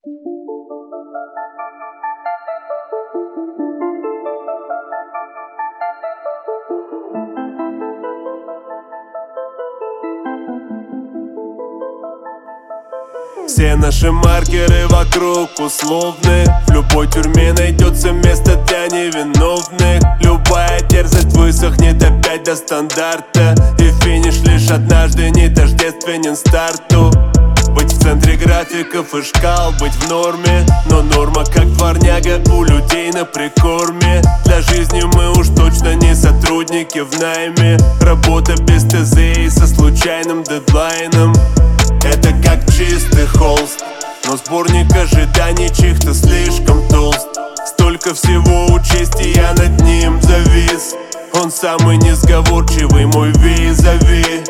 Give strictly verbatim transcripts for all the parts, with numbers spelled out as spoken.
Все наши маркеры вокруг условны. В любой тюрьме найдется место для невиновных. Любая дерзость высохнет опять до стандарта, и финиш лишь однажды не тождественен старту. Быть в центре графиков и шкал, быть в норме, но норма как дворняга у людей на прикорме. Для жизни мы уж точно не сотрудники в найме. Работа без ТЗ и со случайным дедлайном. Это как чистый холст, но сборник ожиданий чьих-то слишком толст. Столько всего учесть, и я над ним завис. Он самый несговорчивый, мой визави.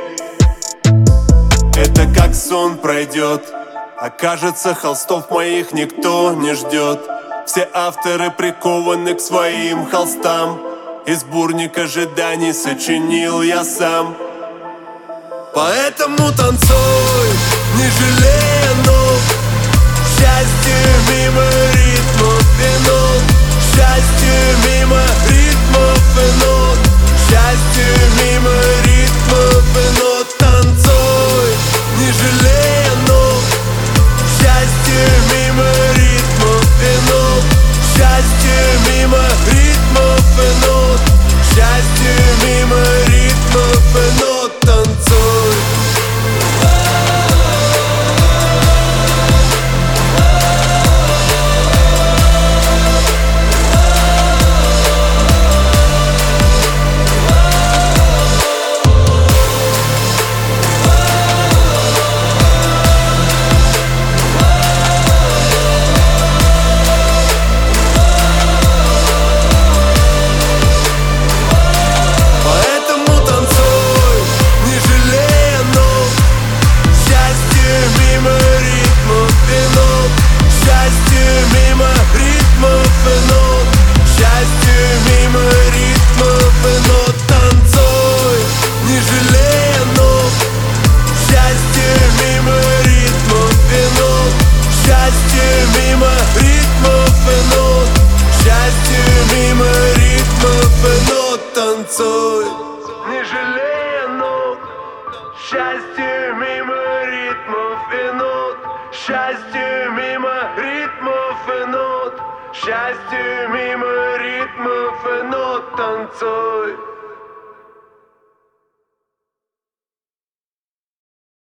Это как сон пройдет, окажется, холстов моих никто не ждет. Все авторы прикованы к своим холстам, и сборник ожиданий сочинил я сам. Поэтому танцуй, не жалея ног. Счастье мимо ритмов и нот. Счастье мимо ритмов и нот. Счастье мимо ритмов и нот. Танцуй, не жалея ног. Счастье мимо ритмов и нот. Счастье мимо ритмов и нот. Счастье мимо ритмов и нот. Танцуй. Танцуй, не жалея ног. Счастье мимо ритмов и нот. Счастье мимо ритмов и нот. Счастье мимо ритмов и нот. Танцуй.